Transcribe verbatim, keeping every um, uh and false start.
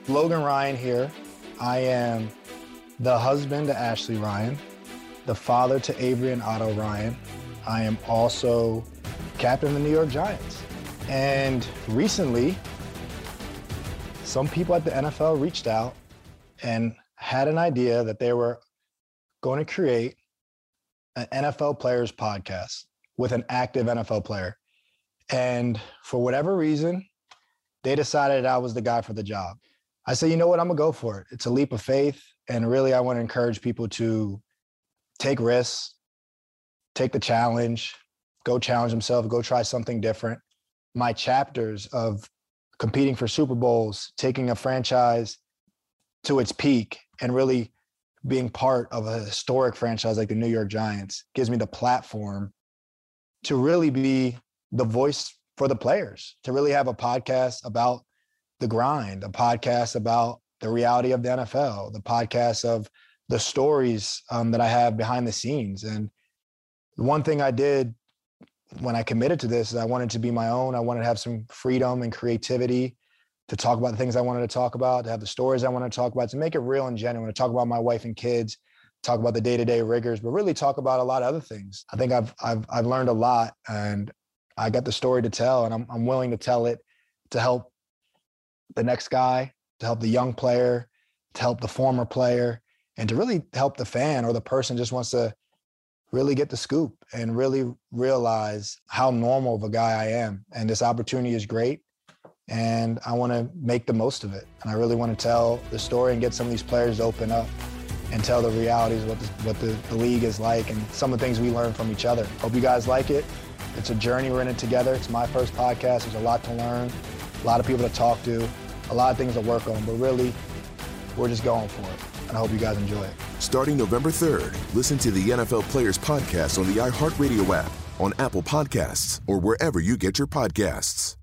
Logan Ryan here. I am the husband to Ashley Ryan, the father to Avery and Otto Ryan. I am also captain of the New York Giants. And recently, some people at the N F L reached out and had an idea that they were going to create an N F L players podcast with an active N F L player. And for whatever reason, they decided I was the guy for the job. I said, you know what, I'm gonna go for it. It's a leap of faith. And really, I want to encourage people to take risks, take the challenge, go challenge themselves, go try something different. My chapters of competing for Super Bowls, taking a franchise to its peak, and really being part of a historic franchise like the New York Giants gives me the platform to really be the voice for the players, to really have a podcast about the grind, a podcast about the reality of the N F L, the podcast of the stories um, that I have behind the scenes. And one thing I did when I committed to this is I wanted to be my own. I wanted to have some freedom and creativity to talk about the things I wanted to talk about, to have the stories I wanted to talk about, to make it real and genuine, to talk about my wife and kids, talk about the day-to-day rigors, but really talk about a lot of other things. I think I've I've I've learned a lot, and I got the story to tell, and I'm I'm willing to tell it to help the next guy, to help the young player, to help the former player, and to really help the fan or the person just wants to really get the scoop and really realize how normal of a guy I am. And this opportunity is great, and I want to make the most of it. And I really want to tell the story and get some of these players to open up and tell the realities of what, the, what the, the league is like and some of the things we learn from each other. Hope you guys like it. It's a journey. We're in it together. It's my first podcast. There's a lot to learn, a lot of people to talk to, a lot of things to work on, but really, we're just going for it. And I hope you guys enjoy it. Starting November third, listen to the N F L Players Podcast on the iHeartRadio app, on Apple Podcasts, or wherever you get your podcasts.